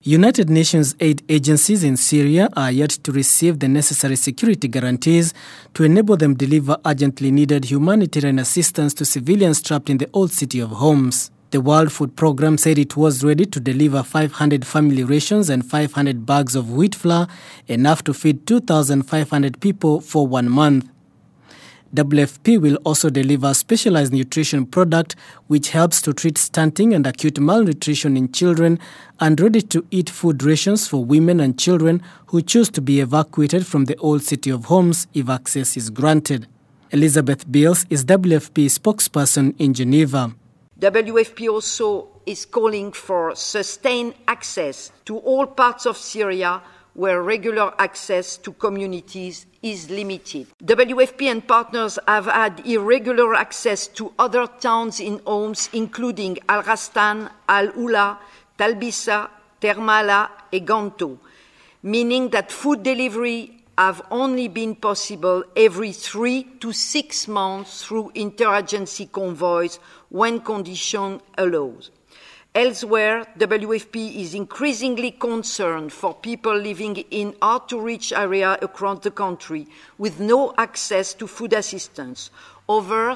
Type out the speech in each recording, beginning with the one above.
United Nations aid agencies in Syria are yet to receive the necessary security guarantees to enable them deliver urgently needed humanitarian assistance to civilians trapped in the old city of Homs. The World Food Programme said it was ready to deliver 500 family rations and 500 bags of wheat flour, enough to feed 2,500 people for 1 month. WFP will also deliver a specialized nutrition product which helps to treat stunting and acute malnutrition in children, and ready-to-eat food rations for women and children who choose to be evacuated from the old city of Homs if access is granted. Elizabeth Beals is WFP spokesperson in Geneva. WFP also is calling for sustained access to all parts of Syria where regular access to communities is limited. WFP and partners have had irregular access to other towns in Homs, including Al-Rastan, Al-Ula, Talbisa, Termala, and Ganto, meaning that food delivery have only been possible every 3 to 6 months through interagency convoys when conditions allow. Elsewhere, WFP is increasingly concerned for people living in hard-to-reach areas across the country with no access to food assistance. Over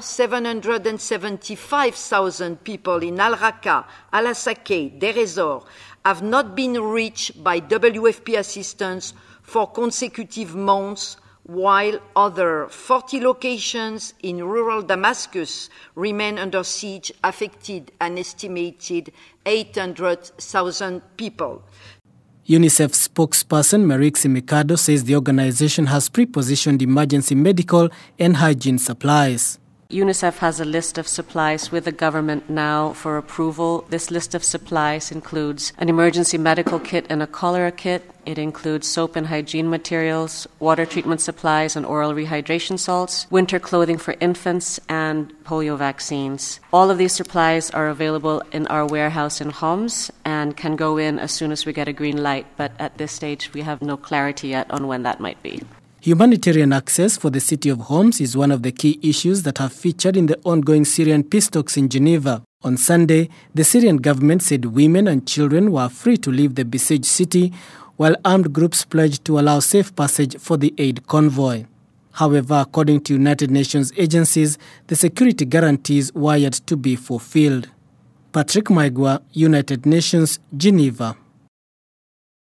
775,000 people in Al-Raqqa, Al-Asakeh, Deir ez-Zor have not been reached by WFP assistance for consecutive months, while other 40 locations in rural Damascus remain under siege, affected an estimated 800,000 people. UNICEF spokesperson Marixie Mercado says the organization has pre-positioned emergency medical and hygiene supplies. UNICEF has a list of supplies with the government now for approval. This list of supplies includes an emergency medical kit and a cholera kit. It includes soap and hygiene materials, water treatment supplies and oral rehydration salts, winter clothing for infants, and polio vaccines. All of these supplies are available in our warehouse in Homs and can go in as soon as we get a green light, but at this stage we have no clarity yet on when that might be. Humanitarian access for the city of Homs is one of the key issues that have featured in the ongoing Syrian peace talks in Geneva. On Sunday, the Syrian government said women and children were free to leave the besieged city, while armed groups pledged to allow safe passage for the aid convoy. However, according to United Nations agencies, the security guarantees were yet to be fulfilled. Patrick Maigwa, United Nations, Geneva.